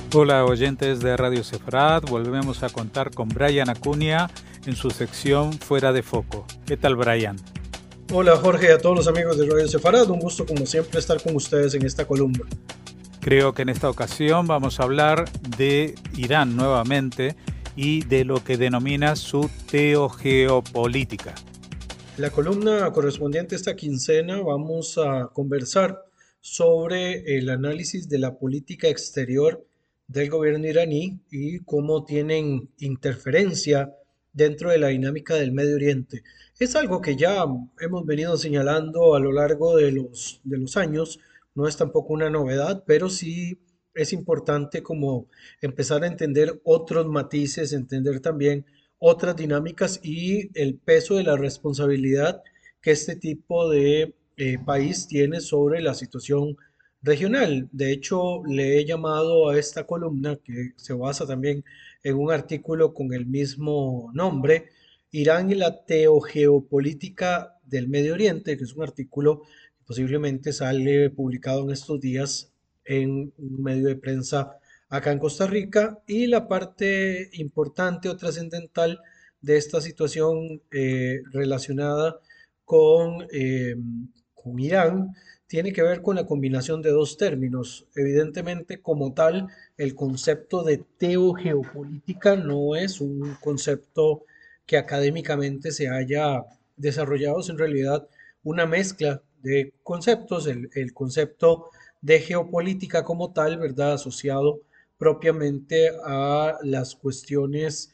Hola oyentes de Radio Sefarad, volvemos a contar con Brian Acuña en su sección Fuera de Foco. ¿Qué tal, Brian? Hola Jorge y a todos los amigos de Radio Sefarad, un gusto como siempre estar con ustedes en esta columna. Creo que en esta ocasión vamos a hablar de Irán nuevamente y de lo que denomina su teogeopolítica. En la columna correspondiente a esta quincena vamos a conversar sobre el análisis de la política exterior del gobierno iraní y cómo tienen interferencia dentro de la dinámica del Medio Oriente. Es algo que ya hemos venido señalando a lo largo de los años, no es tampoco una novedad, pero sí es importante como empezar a entender otros matices, entender también otras dinámicas y el peso de la responsabilidad que este tipo de país tiene sobre la situación regional. De hecho, le he llamado a esta columna, que se basa también en un artículo con el mismo nombre, Irán y la teogeopolítica del Medio Oriente, que es un artículo que posiblemente sale publicado en estos días en un medio de prensa acá en Costa Rica. Y la parte importante o trascendental de esta situación relacionada con, eh, con Irán tiene que ver con la combinación de dos términos. Evidentemente, como tal, el concepto de teogeopolítica no es un concepto que académicamente se haya desarrollado, es en realidad una mezcla de conceptos, el concepto de geopolítica como tal, ¿verdad? Asociado propiamente a las cuestiones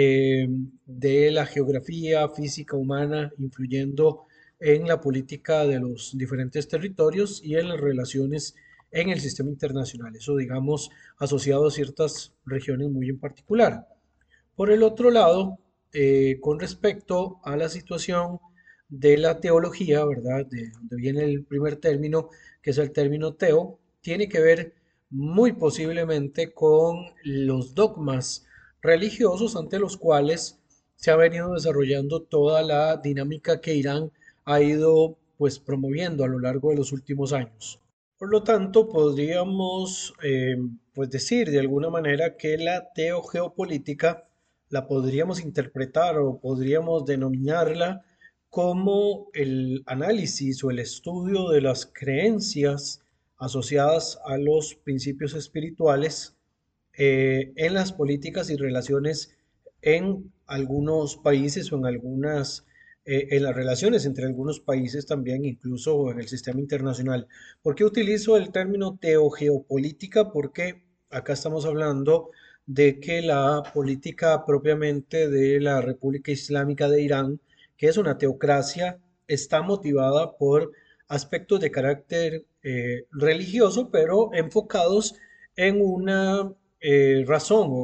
de la geografía física humana, influyendo en la política de los diferentes territorios y en las relaciones en el sistema internacional. Eso, digamos, asociado a ciertas regiones muy en particular. Por el otro lado, con respecto a la situación de la teología, ¿verdad? De donde viene el primer término, que es el término teo, tiene que ver muy posiblemente con los dogmas religiosos ante los cuales se ha venido desarrollando toda la dinámica que Irán ha ido pues promoviendo a lo largo de los últimos años. Por lo tanto, podríamos pues decir de alguna manera que la teogeopolítica la podríamos interpretar o podríamos denominarla como el análisis o el estudio de las creencias asociadas a los principios espirituales en las políticas y relaciones en algunos países o en las relaciones entre algunos países también, incluso en el sistema internacional. ¿Por qué utilizo el término teogeopolítica? Porque acá estamos hablando de que la política propiamente de la República Islámica de Irán, que es una teocracia, está motivada por aspectos de carácter religioso, pero enfocados en una razón o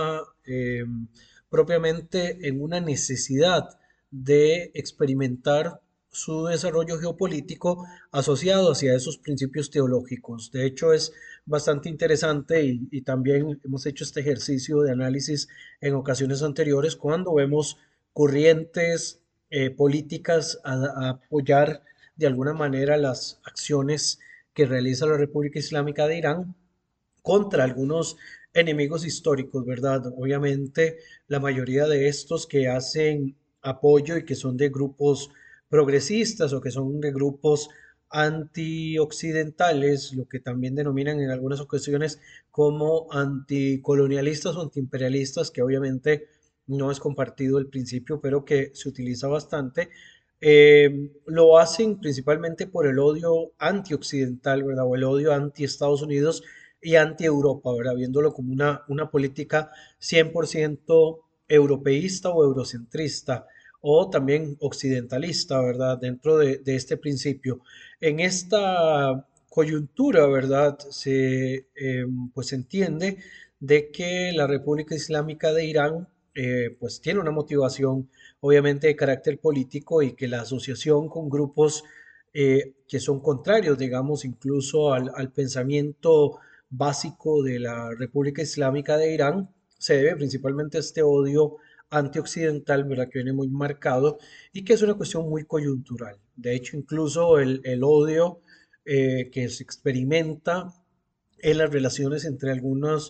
propiamente en una necesidad de experimentar su desarrollo geopolítico asociado hacia esos principios teológicos. De hecho, es bastante interesante y también hemos hecho este ejercicio de análisis en ocasiones anteriores cuando vemos corrientes políticas a apoyar de alguna manera las acciones que realiza la República Islámica de Irán contra algunos enemigos históricos, ¿verdad? Obviamente, la mayoría de estos que hacen apoyo y que son de grupos progresistas o que son de grupos antioccidentales, lo que también denominan en algunas ocasiones como anticolonialistas o antiimperialistas, que obviamente no es compartido el principio, pero que se utiliza bastante. Lo hacen principalmente por el odio antioccidental, ¿verdad? O el odio anti-Estados Unidos y anti-Europa, ¿verdad? Viéndolo como una política 100% europeísta o eurocentrista o también occidentalista, ¿verdad? Dentro de este principio. En esta coyuntura, ¿verdad? Pues se entiende de que la República Islámica de Irán pues tiene una motivación obviamente de carácter político y que la asociación con grupos que son contrarios, digamos, incluso al pensamiento básico de la República Islámica de Irán se debe principalmente a este odio antioccidental, ¿verdad? Que viene muy marcado y que es una cuestión muy coyuntural. De hecho, incluso el odio que se experimenta en las relaciones entre algunos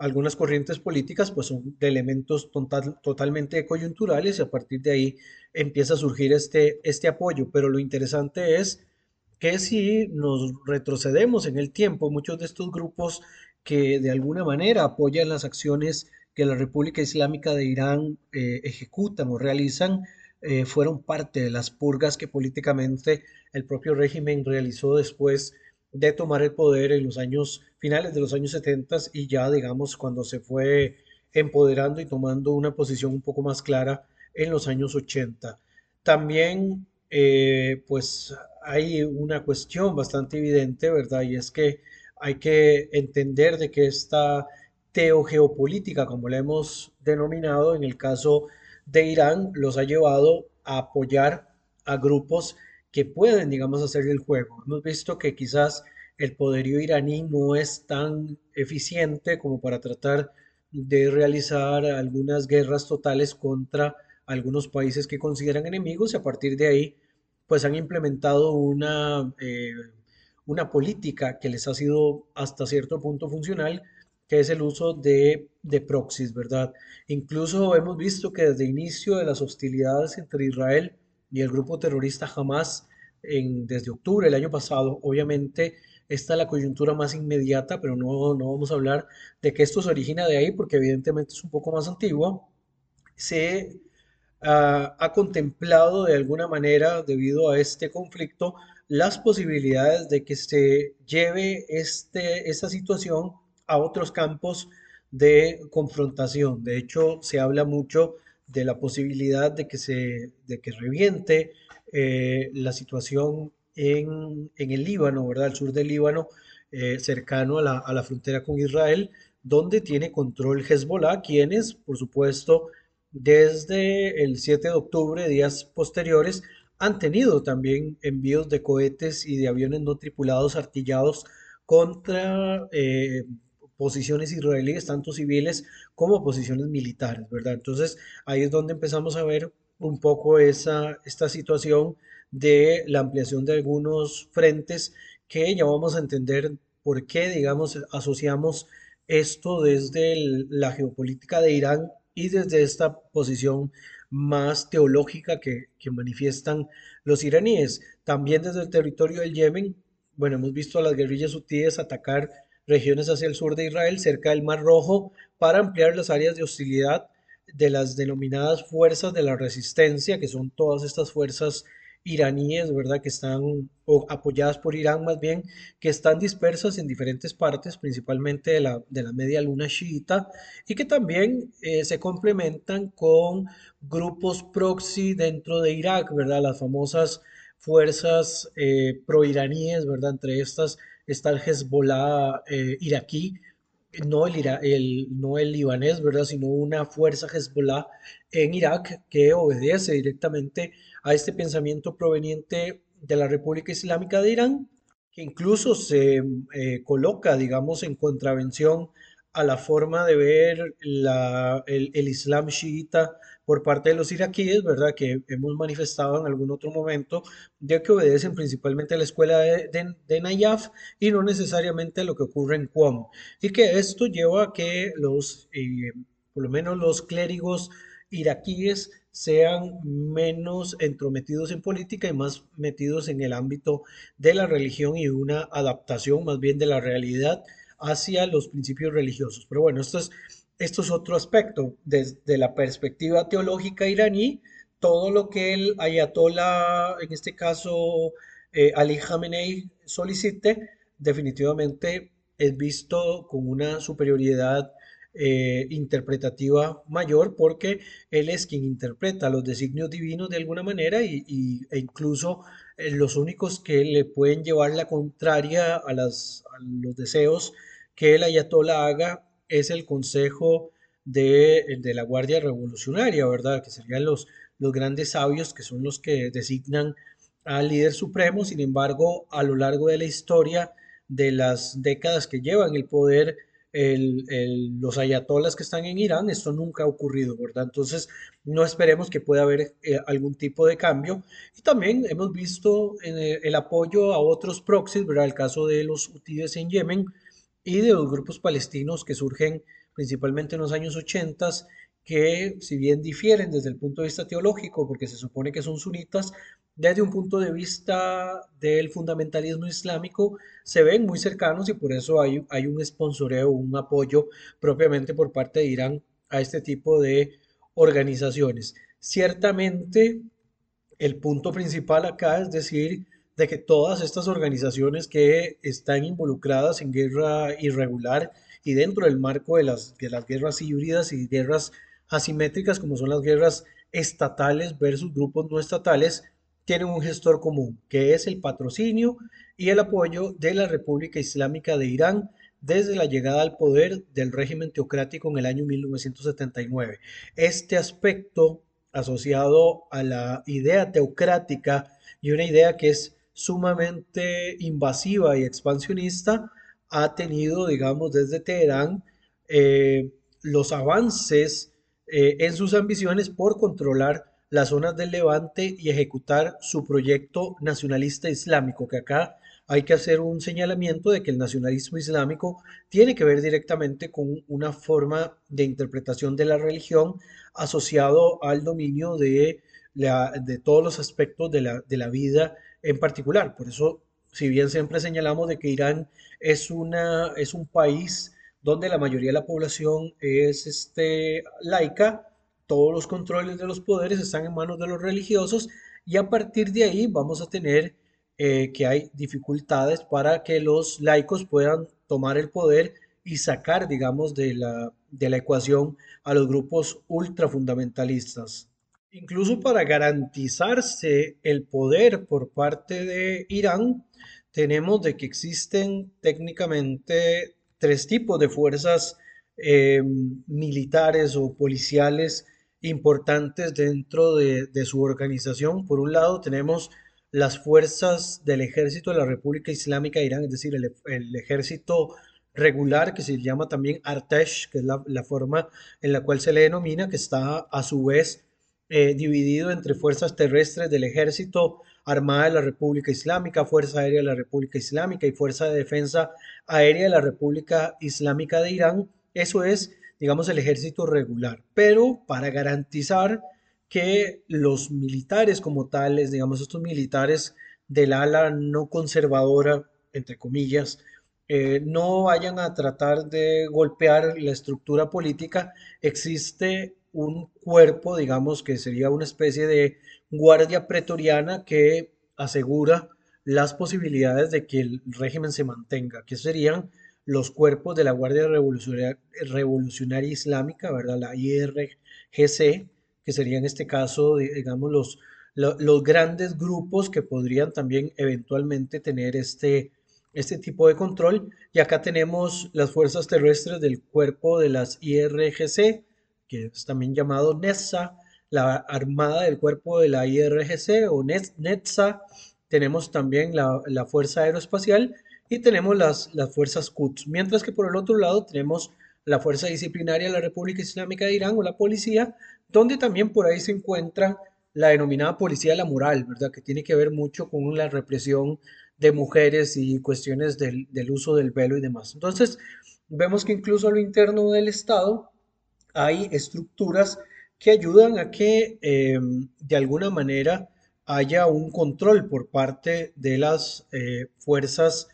algunas corrientes políticas pues son de elementos totalmente coyunturales y a partir de ahí empieza a surgir este apoyo. Pero lo interesante es que si nos retrocedemos en el tiempo, muchos de estos grupos que de alguna manera apoyan las acciones que la República Islámica de Irán ejecutan o realizan, fueron parte de las purgas que políticamente el propio régimen realizó después de tomar el poder en los años finales de los años 70 y ya digamos cuando se fue empoderando y tomando una posición un poco más clara en los años 80. También pues hay una cuestión bastante evidente, ¿verdad? Y es que hay que entender de que esta teogeopolítica, como la hemos denominado en el caso de Irán, los ha llevado a apoyar a grupos que pueden, digamos, hacer el juego. Hemos visto que quizás el poderío iraní no es tan eficiente como para tratar de realizar algunas guerras totales contra algunos países que consideran enemigos y a partir de ahí pues han implementado una política que les ha sido hasta cierto punto funcional, que es el uso de proxies, ¿verdad? Incluso hemos visto que desde el inicio de las hostilidades entre Israel y el grupo terrorista Hamas, desde octubre del año pasado, obviamente esta es la coyuntura más inmediata, pero no vamos a hablar de que esto se origina de ahí, porque evidentemente es un poco más antiguo. Se ha contemplado de alguna manera, debido a este conflicto, las posibilidades de que se lleve esta situación a otros campos de confrontación. De hecho, se habla mucho de la posibilidad de que reviente la situación en el Líbano, ¿verdad? Al sur del Líbano, cercano a la frontera con Israel, donde tiene control Hezbollah, quienes, por supuesto, desde el 7 de octubre, días posteriores, han tenido también envíos de cohetes y de aviones no tripulados artillados contra posiciones israelíes, tanto civiles como posiciones militares, ¿verdad? Entonces ahí es donde empezamos a ver un poco esta situación de la ampliación de algunos frentes que ya vamos a entender por qué, digamos, asociamos esto desde la geopolítica de Irán y desde esta posición más teológica que manifiestan los iraníes. También desde el territorio del Yemen, bueno, hemos visto a las guerrillas hutíes atacar regiones hacia el sur de Israel, cerca del Mar Rojo, para ampliar las áreas de hostilidad de las denominadas fuerzas de la resistencia, que son todas estas fuerzas iraníes, ¿verdad? Que están o apoyadas por Irán más bien, que están dispersas en diferentes partes, principalmente de la media luna chiita, y que también se complementan con grupos proxy dentro de Irak, ¿verdad? Las famosas fuerzas proiraníes, ¿verdad? Entre estas está el Hezbollah iraquí, no el libanés, ¿verdad? Sino una fuerza Hezbollah en Irak que obedece directamente a este pensamiento proveniente de la República Islámica de Irán, que incluso se coloca, digamos, en contravención a la forma de ver el Islam chiita por parte de los iraquíes, ¿verdad? Que hemos manifestado en algún otro momento, ya que obedecen principalmente a la escuela de Nayaf y no necesariamente a lo que ocurre en Qom. Y que esto lleva a que por lo menos los clérigos iraquíes sean menos entrometidos en política y más metidos en el ámbito de la religión y una adaptación más bien de la realidad hacia los principios religiosos. Pero bueno, esto es otro aspecto. Desde la perspectiva teológica iraní, todo lo que el ayatollah, en este caso Ali Khamenei, solicite, definitivamente es visto con una superioridad interpretativa mayor porque él es quien interpreta los designios divinos de alguna manera e incluso los únicos que le pueden llevar la contraria a los deseos que el ayatollah haga es el Consejo de la Guardia Revolucionaria, ¿verdad? Que serían los grandes sabios que son los que designan al líder supremo. Sin embargo, a lo largo de la historia de las décadas que llevan el poder los ayatolas que están en Irán, esto nunca ha ocurrido, ¿verdad? Entonces, no esperemos que pueda haber algún tipo de cambio. Y también hemos visto el apoyo a otros proxies, ¿verdad? El caso de los hutíes en Yemen y de los grupos palestinos que surgen principalmente en los años 80, que si bien difieren desde el punto de vista teológico, porque se supone que son sunitas, desde un punto de vista del fundamentalismo islámico, se ven muy cercanos y por eso hay un sponsoreo, un apoyo propiamente por parte de Irán a este tipo de organizaciones. Ciertamente, el punto principal acá es decir de que todas estas organizaciones que están involucradas en guerra irregular y dentro del marco de las guerras híbridas y guerras asimétricas, como son las guerras estatales versus grupos no estatales, tienen un gestor común, que es el patrocinio y el apoyo de la República Islámica de Irán desde la llegada al poder del régimen teocrático en el año 1979. Este aspecto asociado a la idea teocrática y una idea que es sumamente invasiva y expansionista, ha tenido, digamos, desde Teherán los avances en sus ambiciones por controlar las zonas del Levante y ejecutar su proyecto nacionalista islámico, que acá hay que hacer un señalamiento de que el nacionalismo islámico tiene que ver directamente con una forma de interpretación de la religión asociado al dominio de todos los aspectos de la vida en particular. Por eso, si bien siempre señalamos de que Irán es un país donde la mayoría de la población es laica, todos los controles de los poderes están en manos de los religiosos y a partir de ahí vamos a tener que hay dificultades para que los laicos puedan tomar el poder y sacar, digamos, de la ecuación a los grupos ultrafundamentalistas. Incluso para garantizarse el poder por parte de Irán, tenemos de que existen técnicamente tres tipos de fuerzas militares o policiales importantes dentro de su organización. Por un lado, tenemos las fuerzas del ejército de la República Islámica de Irán, es decir, el ejército regular, que se llama también Artesh, que es la forma en la cual se le denomina, que está a su vez dividido entre fuerzas terrestres del Ejército Armada de la República Islámica, Fuerza Aérea de la República Islámica y Fuerza de Defensa Aérea de la República Islámica de Irán. Eso es, digamos, el ejército regular. Pero para garantizar que los militares como tales, digamos, estos militares del ala no conservadora, entre comillas, no vayan a tratar de golpear la estructura política, existe un cuerpo, digamos, que sería una especie de guardia pretoriana que asegura las posibilidades de que el régimen se mantenga, que serían los cuerpos de la Guardia Revolucionaria Islámica, ¿verdad? La IRGC, que sería en este caso, digamos, los grandes grupos que podrían también eventualmente tener este tipo de control. Y acá tenemos las fuerzas terrestres del cuerpo de las IRGC, que es también llamado NETSA, la armada del cuerpo de la IRGC o NETSA. Tenemos también la Fuerza Aeroespacial y tenemos las fuerzas Quds. Mientras que por el otro lado tenemos la Fuerza Disciplinaria de la República Islámica de Irán o la policía, donde también por ahí se encuentra la denominada policía de la moral, ¿verdad? Que tiene que ver mucho con la represión de mujeres y cuestiones del uso del velo y demás. Entonces, vemos que incluso a lo interno del Estado hay estructuras que ayudan a que de alguna manera haya un control por parte de las fuerzas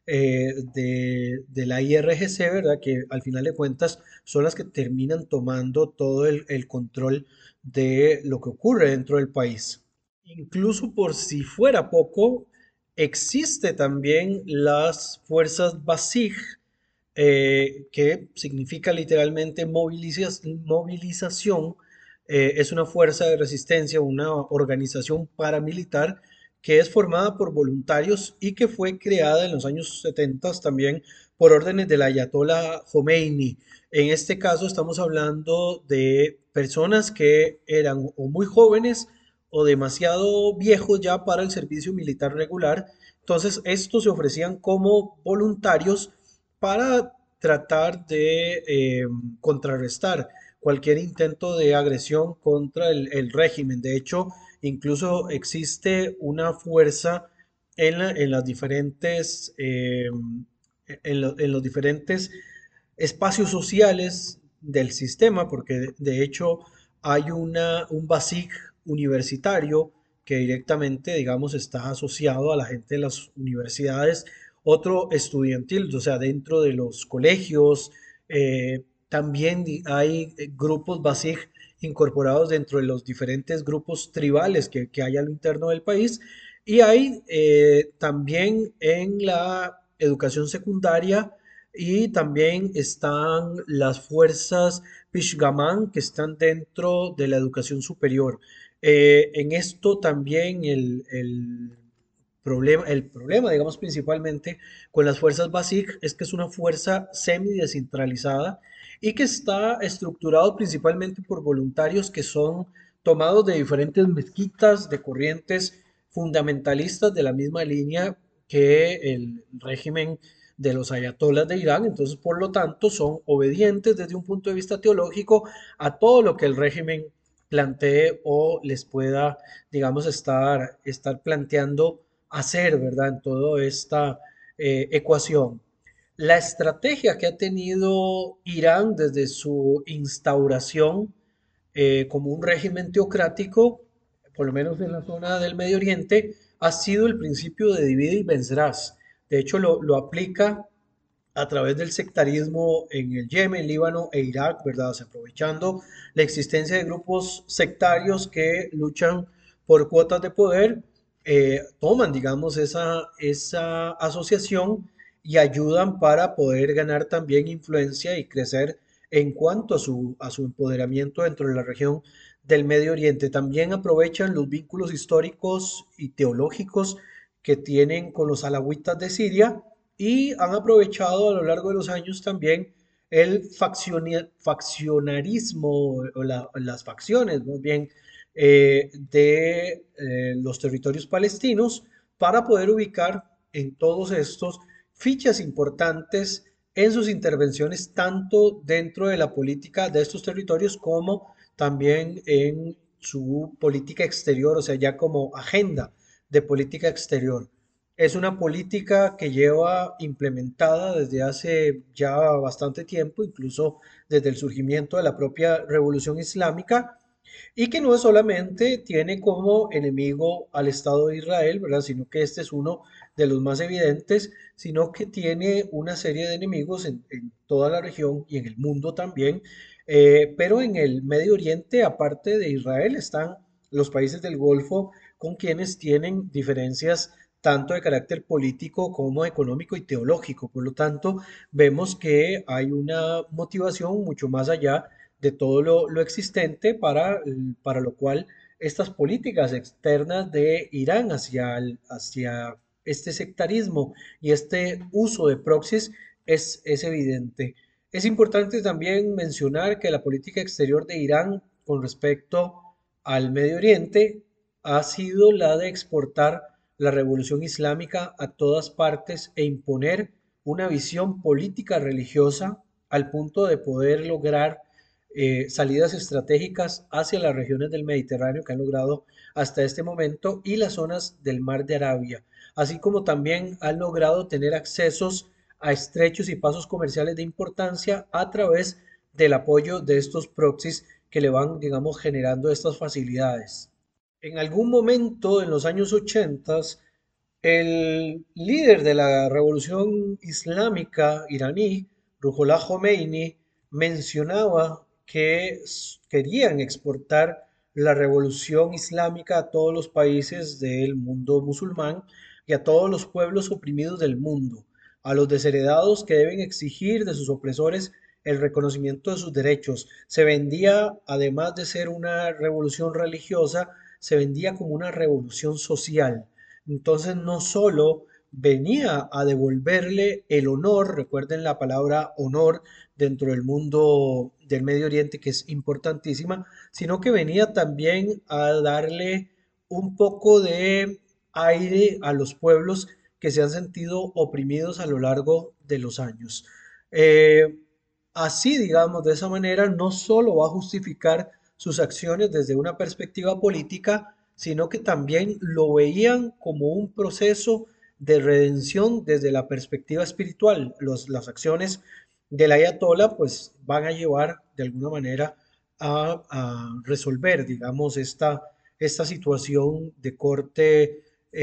de la IRGC, ¿verdad? Que al final de cuentas son las que terminan tomando todo el control de lo que ocurre dentro del país. Incluso por si fuera poco, existe también las fuerzas Basij, que significa literalmente movilización. Es una fuerza de resistencia, una organización paramilitar que es formada por voluntarios y que fue creada en los años 70 también por órdenes del Ayatollah Khomeini. En este caso estamos hablando de personas que eran o muy jóvenes o demasiado viejos ya para el servicio militar regular. Entonces, estos se ofrecían como voluntarios para tratar de contrarrestar cualquier intento de agresión contra el régimen. De hecho, incluso existe una fuerza en las diferentes, en los diferentes espacios sociales del sistema, porque de hecho hay un BASIC universitario que directamente, digamos, está asociado a la gente de las universidades, otro estudiantil, o sea, dentro de los colegios, también hay grupos BASIC incorporados dentro de los diferentes grupos tribales que hay a lo interno del país, y hay también en la educación secundaria, y también están las fuerzas Pishgaman que están dentro de la educación superior. En esto también el problema, digamos, principalmente con las fuerzas BASIC es que es una fuerza semi-descentralizada y que está estructurado principalmente por voluntarios que son tomados de diferentes mezquitas, de corrientes fundamentalistas de la misma línea que el régimen de los ayatolas de Irán. Entonces, por lo tanto, son obedientes desde un punto de vista teológico a todo lo que el régimen plantee o les pueda, digamos, estar planteando hacer, ¿verdad? En toda esta ecuación. La estrategia que ha tenido Irán desde su instauración como un régimen teocrático, por lo menos en la zona del Medio Oriente, ha sido el principio de divide y vencerás. De hecho, lo aplica a través del sectarismo en el Yemen, Líbano e Irak, ¿verdad? O sea, aprovechando la existencia de grupos sectarios que luchan por cuotas de poder, toman, digamos, esa asociación y ayudan para poder ganar también influencia y crecer en cuanto a su empoderamiento dentro de la región del Medio Oriente. También aprovechan los vínculos históricos y teológicos que tienen con los alawitas de Siria, y han aprovechado a lo largo de los años también el faccionarismo o las facciones, más bien, de los territorios palestinos para poder ubicar en todos estos fichas importantes en sus intervenciones, tanto dentro de la política de estos territorios como también en su política exterior, o sea, ya como agenda de política exterior. Es una política que lleva implementada desde hace ya bastante tiempo, incluso desde el surgimiento de la propia Revolución Islámica, y que no solamente tiene como enemigo al Estado de Israel, ¿verdad? Sino que este es uno de los más evidentes, sino que tiene una serie de enemigos en toda la región y en el mundo también. Pero en el Medio Oriente, aparte de Israel, están los países del Golfo con quienes tienen diferencias tanto de carácter político como económico y teológico. Por lo tanto, vemos que hay una motivación mucho más allá de todo lo existente para lo cual estas políticas externas de Irán hacia este sectarismo y este uso de proxies es evidente. Es importante también mencionar que la política exterior de Irán con respecto al Medio Oriente ha sido la de exportar la revolución islámica a todas partes e imponer una visión política religiosa al punto de poder lograr salidas estratégicas hacia las regiones del Mediterráneo que han logrado hasta este momento y las zonas del Mar de Arabia, así como también han logrado tener accesos a estrechos y pasos comerciales de importancia a través del apoyo de estos proxies que le van, digamos, generando estas facilidades. En algún momento en los años 80, el líder de la revolución islámica iraní, Ruhollah Khomeini, mencionaba que querían exportar la revolución islámica a todos los países del mundo musulmán y a todos los pueblos oprimidos del mundo, a los desheredados que deben exigir de sus opresores el reconocimiento de sus derechos. Se vendía, además de ser una revolución religiosa, se vendía como una revolución social. Entonces no solo venía a devolverle el honor, recuerden la palabra honor dentro del mundo del Medio Oriente que es importantísima, sino que venía también a darle un poco de aire a los pueblos que se han sentido oprimidos a lo largo de los años. Eh, Así, digamos, de esa manera, no solo va a justificar sus acciones desde una perspectiva política, sino que también lo veían como un proceso de redención desde la perspectiva espiritual. Las acciones del ayatollah, pues van a llevar de alguna manera a resolver, digamos, esta situación de corte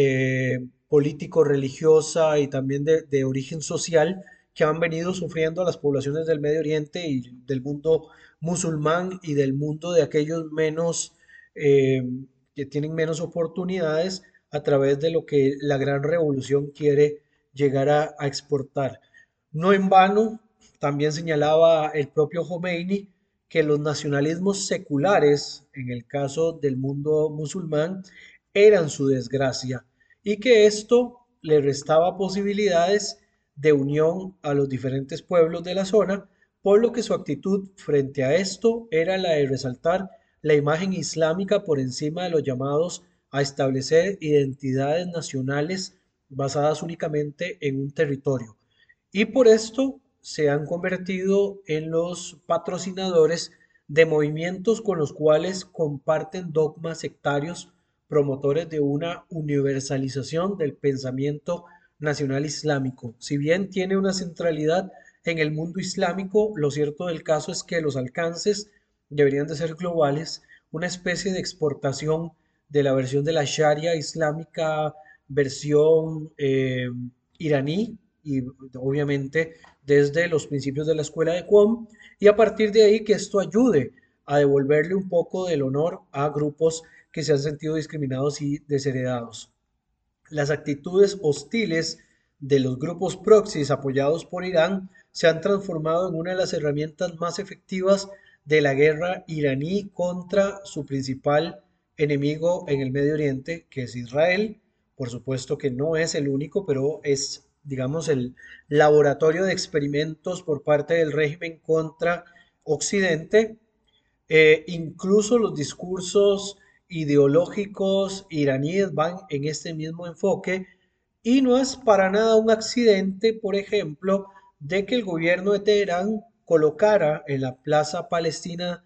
político-religiosa y también de origen social que han venido sufriendo las poblaciones del Medio Oriente y del mundo musulmán y del mundo de aquellos menos eh, que tienen menos oportunidades a través de lo que la gran revolución quiere llegar a exportar. No en vano, también señalaba el propio Khomeini que los nacionalismos seculares, en el caso del mundo musulmán, eran su desgracia y que esto le restaba posibilidades de unión a los diferentes pueblos de la zona, por lo que su actitud frente a esto era la de resaltar la imagen islámica por encima de los llamados a establecer identidades nacionales basadas únicamente en un territorio. Y por esto se han convertido en los patrocinadores de movimientos con los cuales comparten dogmas sectarios, promotores de una universalización del pensamiento nacional islámico. Si bien tiene una centralidad en el mundo islámico, lo cierto del caso es que los alcances deberían de ser globales, una especie de exportación de la versión de la Sharia islámica, versión iraní, y obviamente desde los principios de la escuela de Qom, y a partir de ahí que esto ayude a devolverle un poco del honor a grupos que se han sentido discriminados y desheredados. Las actitudes hostiles de los grupos proxies apoyados por Irán se han transformado en una de las herramientas más efectivas de la guerra iraní contra su principal enemigo en el Medio Oriente, que es Israel. Por supuesto que no es el único, pero es, digamos, el laboratorio de experimentos por parte del régimen contra Occidente. Incluso los discursos ideológicos iraníes van en este mismo enfoque y no es para nada un accidente, por ejemplo, de que el gobierno de Teherán colocara en la plaza palestina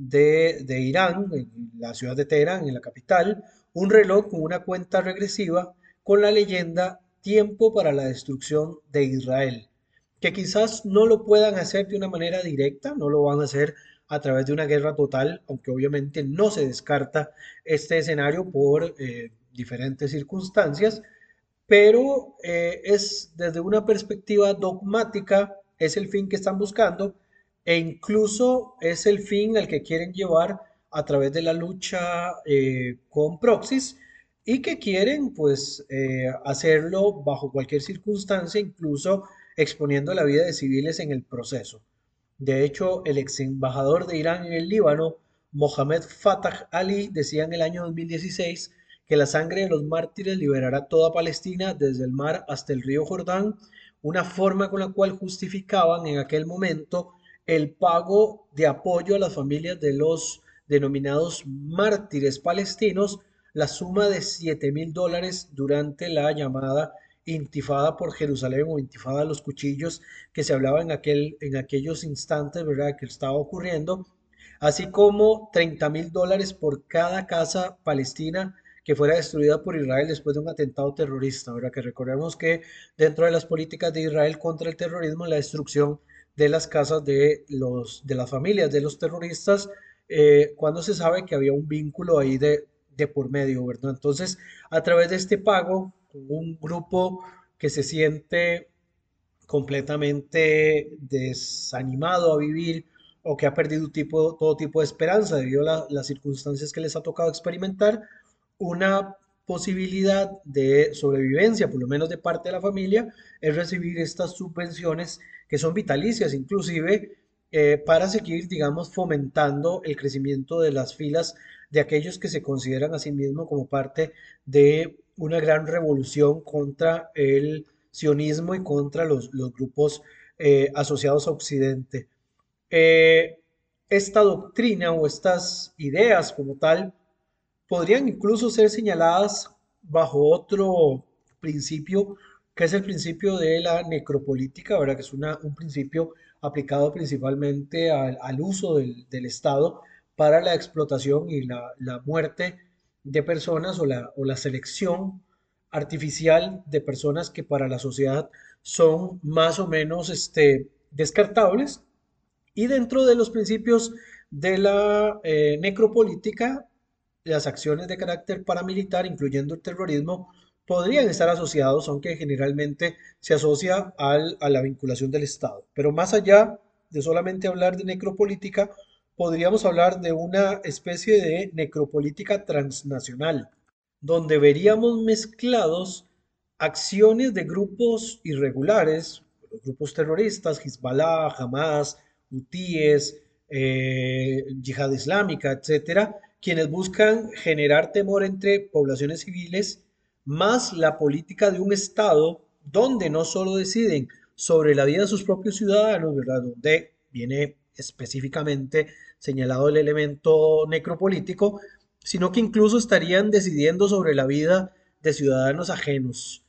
de Irán, en la ciudad de Teherán, en la capital, un reloj con una cuenta regresiva con la leyenda Tiempo para la destrucción de Israel, que quizás no lo puedan hacer de una manera directa, no lo van a hacer a través de una guerra total, aunque obviamente no se descarta este escenario por diferentes circunstancias, pero es desde una perspectiva dogmática, es el fin que están buscando e incluso es el fin al que quieren llevar a través de la lucha con proxies y que quieren pues hacerlo bajo cualquier circunstancia, incluso exponiendo la vida de civiles en el proceso. De hecho, el ex embajador de Irán en el Líbano, Mohamed Fatah Ali, decía en el año 2016 que la sangre de los mártires liberará toda Palestina desde el mar hasta el río Jordán, una forma con la cual justificaban en aquel momento el pago de apoyo a las familias de los denominados mártires palestinos, la suma de $7.000 durante la llamada intifada por Jerusalén o intifada de los cuchillos que se hablaba en aquellos instantes, ¿verdad?, que estaba ocurriendo, así como $30.000 por cada casa palestina que fuera destruida por Israel después de un atentado terrorista, ¿verdad? Que recordemos que dentro de las políticas de Israel contra el terrorismo, la destrucción de las casas de las familias de los terroristas, cuando se sabe que había un vínculo ahí de por medio, ¿verdad? Entonces, a través de este pago, un grupo que se siente completamente desanimado a vivir o que ha perdido todo tipo de esperanza debido a las circunstancias que les ha tocado experimentar, una posibilidad de sobrevivencia, por lo menos de parte de la familia, es recibir estas subvenciones que son vitalicias inclusive para seguir, digamos, fomentando el crecimiento de las filas de aquellos que se consideran a sí mismos como parte de una gran revolución contra el sionismo y contra los grupos asociados a Occidente. Eh, esta doctrina o estas ideas como tal podrían incluso ser señaladas bajo otro principio, que es el principio de la necropolítica, ¿verdad? Que es un principio aplicado principalmente al uso del Estado para la explotación y la muerte de personas o la selección artificial de personas que para la sociedad son más o menos descartables. Y dentro de los principios de la necropolítica, las acciones de carácter paramilitar, incluyendo el terrorismo, podrían estar asociados, aunque generalmente se asocia a la vinculación del Estado. Pero más allá de solamente hablar de necropolítica, podríamos hablar de una especie de necropolítica transnacional, donde veríamos mezclados acciones de grupos irregulares, los grupos terroristas, Hezbollah, Hamas, hutíes, yihad islámica, etcétera, quienes buscan generar temor entre poblaciones civiles, más la política de un Estado donde no solo deciden sobre la vida de sus propios ciudadanos, ¿verdad? Donde viene específicamente señalado el elemento necropolítico, sino que incluso estarían decidiendo sobre la vida de ciudadanos ajenos,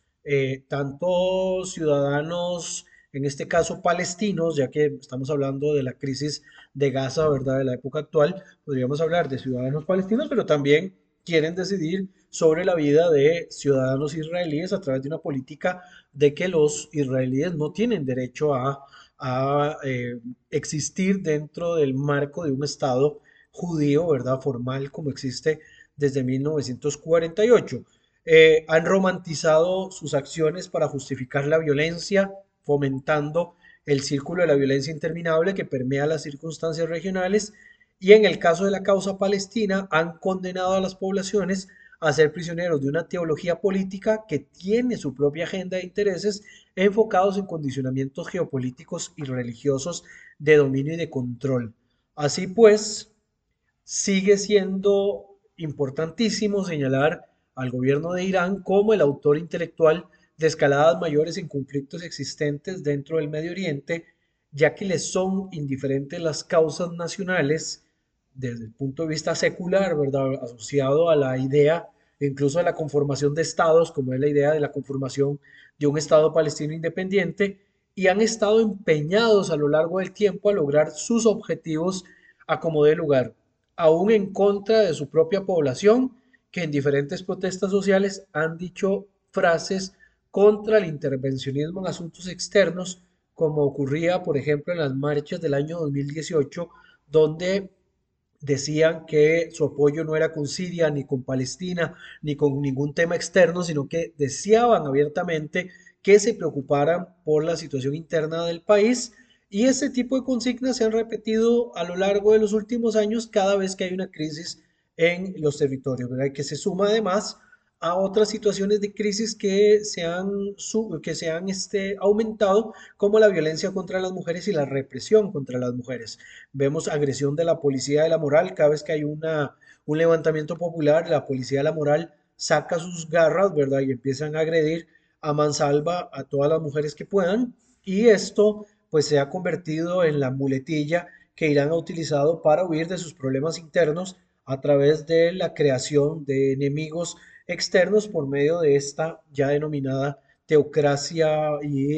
tanto ciudadanos, en este caso palestinos, ya que estamos hablando de la crisis de Gaza, ¿verdad? De la época actual, podríamos hablar de ciudadanos palestinos, pero también quieren decidir sobre la vida de ciudadanos israelíes a través de una política de que los israelíes no tienen derecho a existir dentro del marco de un Estado judío, ¿verdad? Formal como existe desde 1948. Han romantizado sus acciones para justificar la violencia, fomentando el círculo de la violencia interminable que permea las circunstancias regionales, y en el caso de la causa palestina han condenado a las poblaciones a ser prisioneros de una teología política que tiene su propia agenda de intereses enfocados en condicionamientos geopolíticos y religiosos de dominio y de control. Así pues, sigue siendo importantísimo señalar al gobierno de Irán como el autor intelectual de escaladas mayores en conflictos existentes dentro del Medio Oriente, ya que les son indiferentes las causas nacionales desde el punto de vista secular, ¿verdad? Asociado a la idea, incluso de la conformación de estados, como es la idea de la conformación de un Estado palestino independiente, y han estado empeñados a lo largo del tiempo a lograr sus objetivos a como dé lugar, aún en contra de su propia población, que en diferentes protestas sociales han dicho frases contra el intervencionismo en asuntos externos, como ocurría, por ejemplo, en las marchas del año 2018, donde decían que su apoyo no era con Siria, ni con Palestina, ni con ningún tema externo, sino que deseaban abiertamente que se preocuparan por la situación interna del país. Y ese tipo de consignas se han repetido a lo largo de los últimos años cada vez que hay una crisis en los territorios, ¿verdad? Y que se suma además a otras situaciones de crisis que se han aumentado, como la violencia contra las mujeres y la represión contra las mujeres. Vemos agresión de la policía de la moral cada vez que hay un levantamiento popular, la policía de la moral saca sus garras, ¿verdad? Y empiezan a agredir a mansalva a todas las mujeres que puedan. Y esto pues se ha convertido en la muletilla que Irán ha utilizado para huir de sus problemas internos a través de la creación de enemigos externos por medio de esta ya denominada teocracia y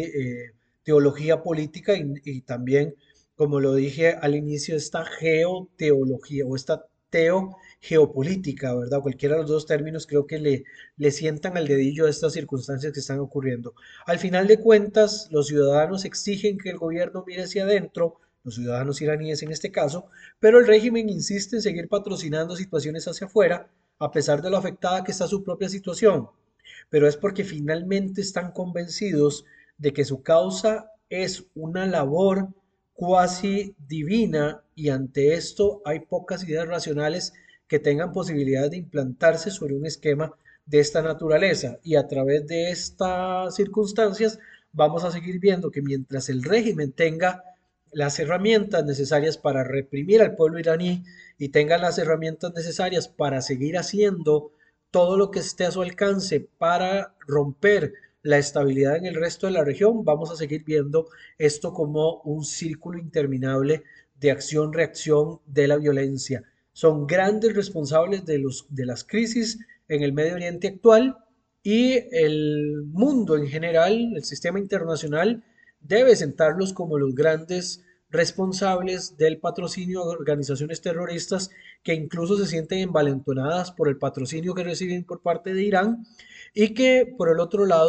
teología política y también, como lo dije al inicio, esta geoteología o esta geopolítica, ¿verdad? Cualquiera de los dos términos creo que le sientan al dedillo a estas circunstancias que están ocurriendo. Al final de cuentas, los ciudadanos exigen que el gobierno mire hacia adentro, los ciudadanos iraníes en este caso, pero el régimen insiste en seguir patrocinando situaciones hacia afuera, a pesar de lo afectada que está su propia situación. Pero es porque finalmente están convencidos de que su causa es una labor cuasi divina y ante esto hay pocas ideas racionales que tengan posibilidad de implantarse sobre un esquema de esta naturaleza. Y a través de estas circunstancias vamos a seguir viendo que mientras el régimen tenga las herramientas necesarias para reprimir al pueblo iraní y tengan las herramientas necesarias para seguir haciendo todo lo que esté a su alcance para romper la estabilidad en el resto de la región, vamos a seguir viendo esto como un círculo interminable de acción-reacción de la violencia. Son grandes responsables de las crisis en el Medio Oriente actual y el mundo en general, el sistema internacional, debe sentarlos como los grandes responsables del patrocinio de organizaciones terroristas que incluso se sienten envalentonadas por el patrocinio que reciben por parte de Irán y que por el otro lado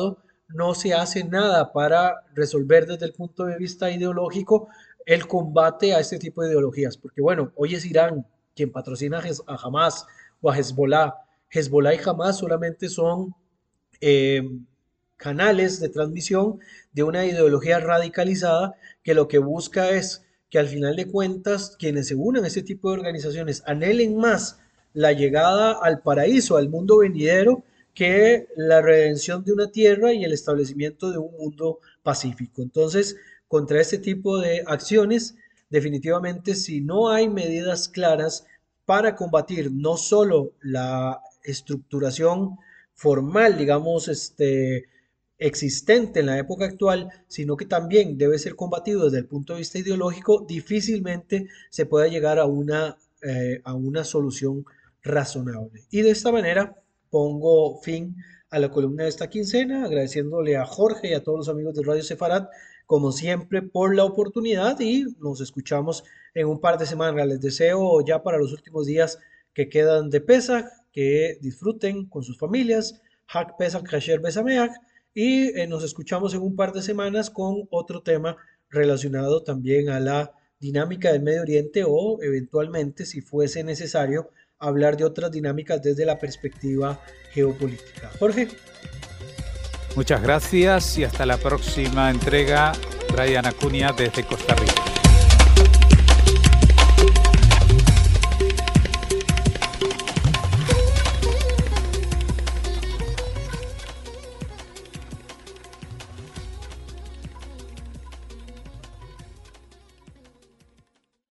no se hace nada para resolver desde el punto de vista ideológico el combate a este tipo de ideologías. Porque bueno, hoy es Irán quien patrocina a Hamas o a Hezbollah. Hezbollah y Hamas solamente son eh, canales de transmisión de una ideología radicalizada que lo que busca es que al final de cuentas quienes se unan a este tipo de organizaciones anhelen más la llegada al paraíso, al mundo venidero, que la redención de una tierra y el establecimiento de un mundo pacífico. Entonces, contra este tipo de acciones, definitivamente si no hay medidas claras para combatir no solo la estructuración formal, digamos, existente en la época actual, sino que también debe ser combatido desde el punto de vista ideológico, difícilmente se pueda llegar a una solución razonable. Y de esta manera pongo fin a la columna de esta quincena, agradeciéndole a Jorge y a todos los amigos de Radio Sefarat, como siempre, por la oportunidad y nos escuchamos en un par de semanas. Les deseo ya para los últimos días que quedan de Pesaj, que disfruten con sus familias. Hak Pesach Kasher Besameach y nos escuchamos en un par de semanas con otro tema relacionado también a la dinámica del Medio Oriente o eventualmente, si fuese necesario, hablar de otras dinámicas desde la perspectiva geopolítica. Jorge. Muchas gracias y hasta la próxima entrega. Brian Acuña desde Costa Rica.